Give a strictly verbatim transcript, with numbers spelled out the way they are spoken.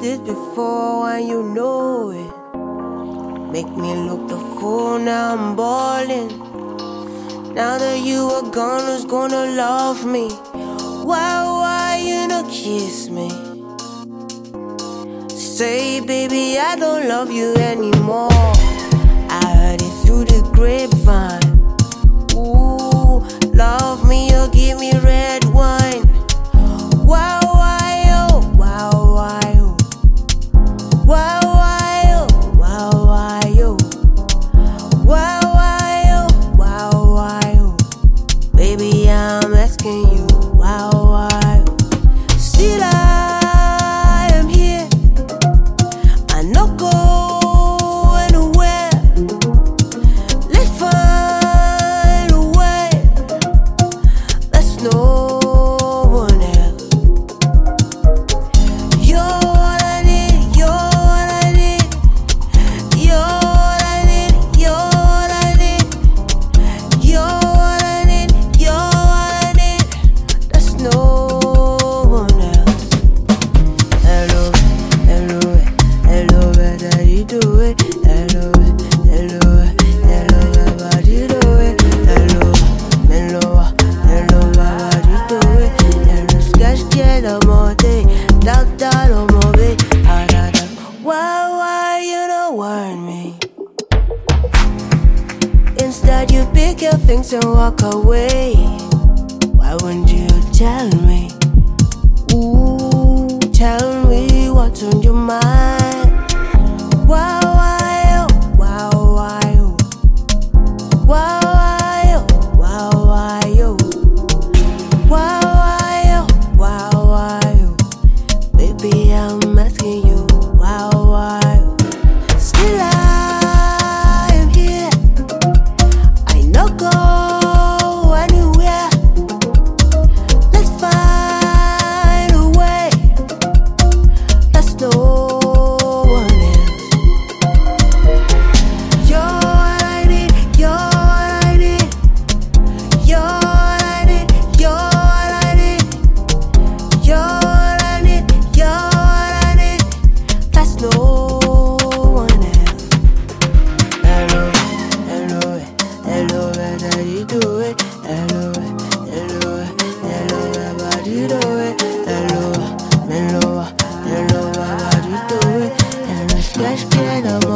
this before and you know it. Make me look the fool, now I'm ballin'. Now that you are gone, who's gonna love me? Why, why you not kiss me? Say, baby, I don't love you anymore. I heard it through the grapevine. Ooh, love me or give me red wine. Why, why, oh, why, why, oh. Why, why, oh, why, why, oh. Why, why, oh, why, why, oh. Baby, I'm asking you, why, why, oh. Still I am here. I no go anywhere. Let's find a way. Let's no one else. You're what I need. You're what I need. You're what I need. You're what I need. You're what I need. You're what I need. There's no one else. Hello, hello, hello, how you do it? Hello, hello, hello, how you do it? Hello, hello, hello, how you do it? Hello, sketch, get a more day, down, down, oh, more bit. Why, why you don't want me? Instead, you pick your things and walk away. Why wouldn't you tell me? Ooh, tell me what's on your mind. Why, why, oh, why, why, oh. Why, why, oh, why, why, oh. Why, why, oh, why, why, oh. Baby, I'm asking you, why, why, oh. Still I am here. I no go anywhere. Let's find a way. Let's no one else. You're what I need. You're what I need. You're what I need. You're what I need. You're what I need. You're what I need. That's no one else. Hello, hello, hello, how you do it? Hello, hello, hello, how you do it? Hello, hello, hello, how you do it? Hello, sketch, get a